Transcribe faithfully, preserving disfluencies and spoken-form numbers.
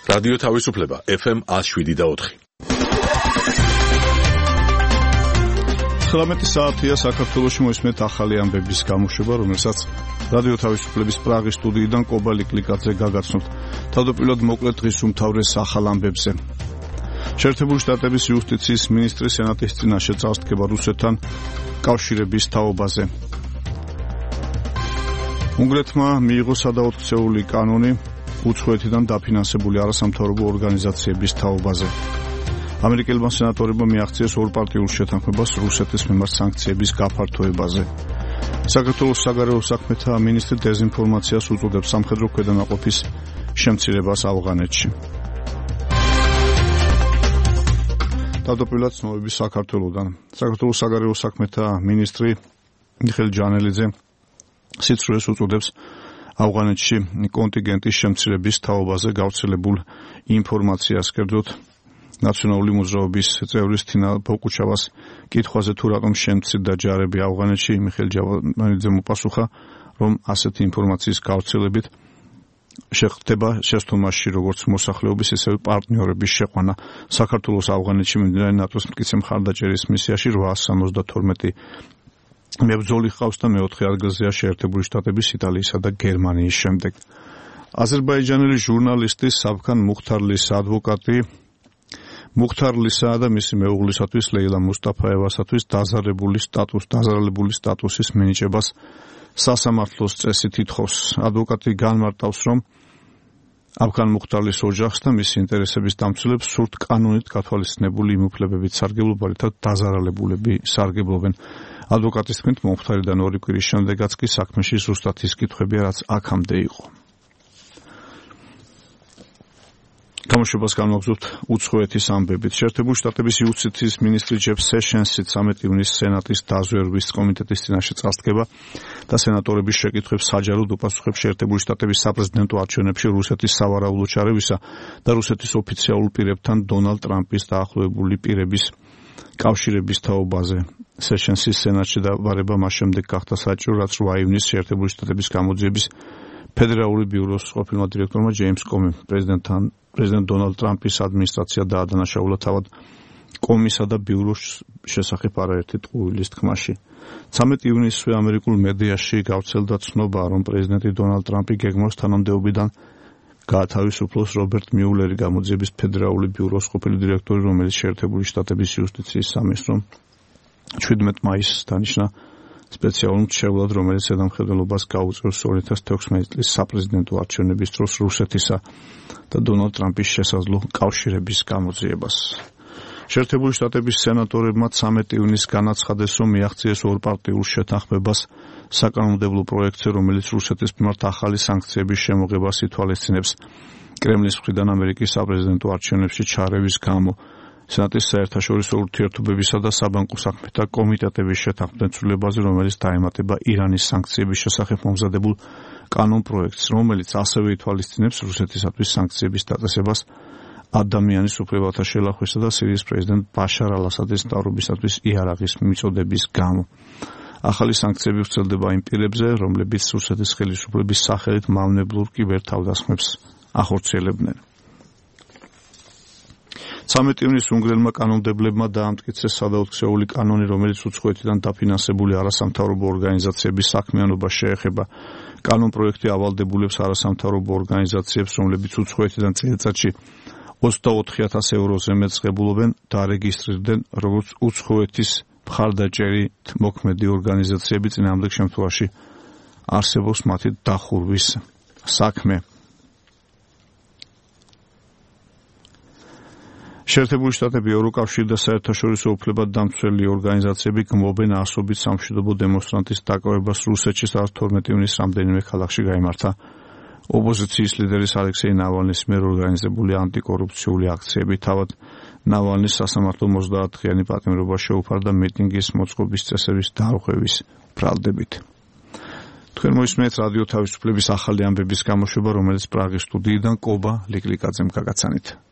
რადიო თავისუფლება ეფ ემ one oh seven და four. ცხრამეტი საათია საქართველოში მოისმენთ ახალი ამბების გამოშვება, რომელსაც რადიო თავისუფლების პრაღის სტუდიიდან კობა ლიკლიკაძე გაგაცნობთ. თავდაპირველად მოკლედ დღის უმთავრეს ახალ ამბებზე. შეერთებული შტატების იუსტიციის მინისტრი სენატის წინაშე წარსდგება რუსეთთან კავშირების თაობაზე. უნგრეთმა მიიღო სადაოთხცეული კანონი უცხოეთიდან დაფინანსებული არასამთავრობო ორგანიზაციების თაობაზე. ამერიკელმა სენატორებმა მიაღწიეს ორპარტიულ შეთანხმებას რუსეთის მიმართ სანქციების გაფართოებაზე. საქართველოს საგარეო საქმეთა მინისტრი დეზინფორმაციას უწოდებს სამხედრო ქვედანაყოფის შემცირებას ავღანეთში. თავდაპირველად ცნობები საქართველოდან. საქართველოს საგარეო საქმეთა მინისტრი მიხეილ ჯანელიძე სიცრუეს უწოდებს ავღანეთში კონტინგენტის შემცირების თაობაზე გავრცელებულ ინფორმაციას. კერძოდ ნაციონალური მოძრაობის წევრის თინა ბოკუჩავას კითხვაზე თუ რატომ შემცირდა ჯარები ავღანეთში, მიხეილ ჯანელიძემ უპასუხა, რომ ასეთი ინფორმაციის გავრცელებით შეხდება შეცდომაში როგორც მოსახლეობის, ისევე პარტნიორების შეყვანა. საქართველოს ავღანეთში მიმდინარე ნატოს მტკიცე მხარდაჭერის მისიაში oitmecento settantadois მებრძოლი ჰყავს და მეოთხე ადგილზეა შეერთებული შტატების, იტალიისა და გერმანიის შემდეგ. აზერბაიჯანელი ჟურნალისტი საბქან მუხთარლის ადვოკატი მუხთარლისა და მისი მეუღლისათვის ლეილა მუსტაფაევასათვის დაზარალებული სტატუს დაზარალებული სტატუსის მინიჭებას სასამართლოს წესით ითხოვს. ადვოკატი განმარტავს, რომ აბქან მუხთარლის ოჯახს და მისი ინტერესების დამცველებს სურთ კანონით გათვალისწინებული იმ უფლებებით სარგებლობა, რითაც დაზარალებულები სარგებლობენ. ადვოკატის თქმით, მომხდარიდან ორი კვირის შემდეგაც კი საქმეში ზუსტად ის კითხვებია, რაც აქამდე იყო. გამოშვებას განვაგრძობთ უცხოეთის ამბებით. შეერთებული შტატების იუსტიციის მინისტრი ჯეფ სეშენსი ცამეტი ივნისს სენატის დაზვერვის კომიტეტის წინაშე წარსდგება და სენატორების შეკითხვებს საჯაროდ უპასუხებს შეერთებული შტატების საპრეზიდენტო არჩევნებში რუსეთის სავარაუდო ჩარევისა და რუსეთის ოფიციალურ პირებთან დონალდ ტრამპის დაახლოებული პირების კავშირების თაობაზე. სეშენსის სენატში დავარება მას შემდეგ გახდა საჭირო, რაც ორი ივნისს შეერთებული შტატების გამოძიების ფედერალური ბიუროს ყოფილმა დირექტორმა ჯეიმს კომიმ პრეზიდენტთან პრეზიდენტ დონალდ ტრამპის ადმინისტრაცია დაადანაშაულა თავად კომისა და ბიუროს შესახებ არაერთი ტყუილის თქმაში. ცამეტი ივნისსვე ამერიკულ მედიაში გავრცელდა ცნობა, რომ პრეზიდენტი დონალდ ტრამპი გეგმავს თანამდებობიდან გაათავისუფლოს რობერტ მიულერი, გამოძიების ფედერალური ბიუროს ყოფილი დირექტორი, რომელიც შეერთებული შტატების იუსტიციის სამინისტრომ შვიდმეტი მაისს დანიშნა სპეციალურ მრჩევლად, რომელიც ზედამხედველობას გაუწევს ორი ათას თექვსმეტი წლის საპრეზიდენტო არჩევნების დროს რუსეთისა და დონალდ ტრამპის შესაძლო კავშირების გამოძიებას. შეერთებული შტატების სენატორებმა ცამეტი ივნისს განაცხადეს, რომ მიაღწიეს ორპარტიულ შეთანხმებას საკანონმდებლო პროექტზე, რომელიც რუსეთის მიმართ ახალი სანქციების შემოღებას ითვალისწინებს კრემლის მხრიდან ამერიკის საპრეზიდენტო არჩევნებში ჩარევის გამო. სენატის საერთაშორისო ურთიერთობებისა და საბანკო საქმეთა კომიტეტების შეთანხმდნენ ცვლილებაზე, რომელიც დაემატება ირანის სანქციების შესახებ მომზადებულ კანონპროექტს, რომელიც ასევე ითვალისწინებს რუსეთისათვის სანქციების დაწესებას ადამიანის უფლებათა შელახვისა და სირიის პრეზიდენტ ბაშარ ალ-ასადის მთავრობისათვის იარაღის მიწოდების გამო. ახალი სანქციები ვრცელდება იმ პირებზე, რომლებიც რუსეთის ხელისუფლების სახელით მავნებლურ კიბერთავდასხმებს ახორციელებდნენ. ცამეტი ივნისს უნგრელმა კანონმდებლებმა დაამტკიცეს სადაოთხცეული კანონი, რომელიც უცხოეთიდან დაფინანსებული არასამთავრობო ორგანიზაციების საქმიანობას შეეხება. კანონპროექტი ავალდებულებს არასამთავრობო ორგანიზაციებს, რომლებიც უცხოეთიდან წელიწადში ოცდაოთხი ათას ევროზე მეტს ღებულობენ, დარეგისტრირდნენ როგორც უცხოეთის მხარდაჭერით მოქმედი ორგანიზაციები, წინააღმდეგ შემთხვევაში არსებობს მათი დახურვის საქმე. შეერთებული შტატები, ევროკავშირი და საერთაშორისო უფლებად დამცველი ორგანიზაციები გმობენ ასობით სამშვიდობო დემონსტრანტის დაკავებას რუსეთში, სადაც თორმეტი ივნისს რამდენიმე ქალაქში გაიმართა ოპოზიციის ლიდერის ალექსეი ნავალნის მიერ ორგანიზებული ანტიკორუფციული აქციები. თავად ნავალნის სასამართლო ოცდაათდღიანი პატიმრობა შეუფარდა მიტინგის მოწყობის წესების დარღვევის ბრალდებით. თქვენ მოისმენთ რადიო თავისუფლების ახალი ამბების გამოშვება, რომელიც პრაღის სტუდიიდან კობა ლიკლიკაძემ გაგაცანით.